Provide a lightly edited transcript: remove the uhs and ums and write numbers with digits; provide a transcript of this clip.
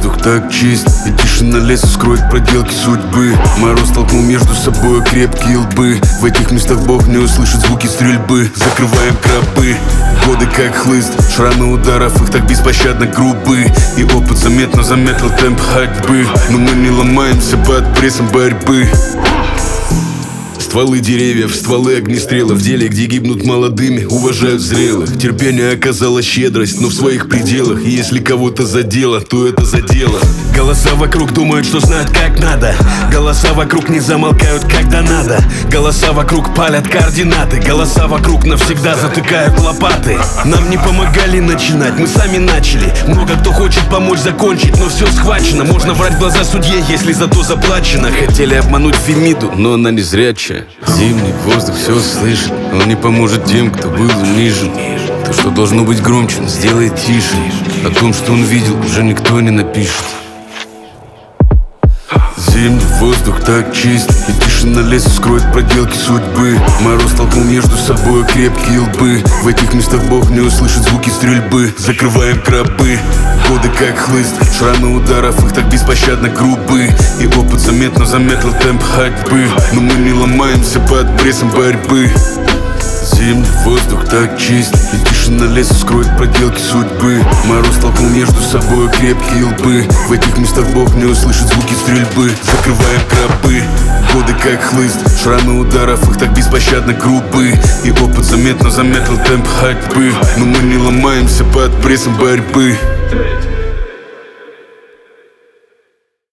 воздух так чист, и тишина леса скроет проделки судьбы. Мороз толкнул между собой крепкие лбы. В этих местах Бог не услышит звуки стрельбы. Закрываем гробы, годы как хлыст, шрамы ударов, их так беспощадно грубы. И опыт заметно замедлил темп ходьбы, но мы не ломаемся под прессом борьбы. Стволы деревьев, стволы огнестрела. В деле, где гибнут молодыми, уважают зрелых. Терпение оказало щедрость, но в своих пределах. И если кого-то задело, то это задело. Голоса вокруг думают, что знают как надо. Голоса вокруг не замолкают, когда надо. Голоса вокруг палят координаты. Голоса вокруг навсегда затыкают лопаты. Нам не помогали начинать, мы сами начали. Много кто хочет помочь закончить, но все схвачено. Можно врать в глаза судье, если зато заплачено. Хотели обмануть Фемиду, но она не зрячая. Зимний воздух все слышит, он не поможет тем, кто был унижен. То, что должно быть громче, он сделает тише. О том, что он видел, уже никто не напишет. Зимний воздух так чист, и тишина леса скроет проделки судьбы. Мороз толкнул между собой крепкие лбы. В этих местах Бог не услышит звуки стрельбы. Закрываем гробы, годы как хлыст, шрамы ударов, их так беспощадно грубы. И опыт заметно замедлил темп ходьбы, но мы не ломаемся под прессом борьбы. Зимний воздух так чист, и тишина леса скроет проделки судьбы. Мороз толкнул между собой крепкие лбы. В этих местах Бог не услышит звуки стрельбы. Закрываем гробы, годы как хлыст, шрамы ударов, их так беспощадно грубы. И опыт заметно замедлил темп ходьбы, но мы не ломаемся под прессом борьбы.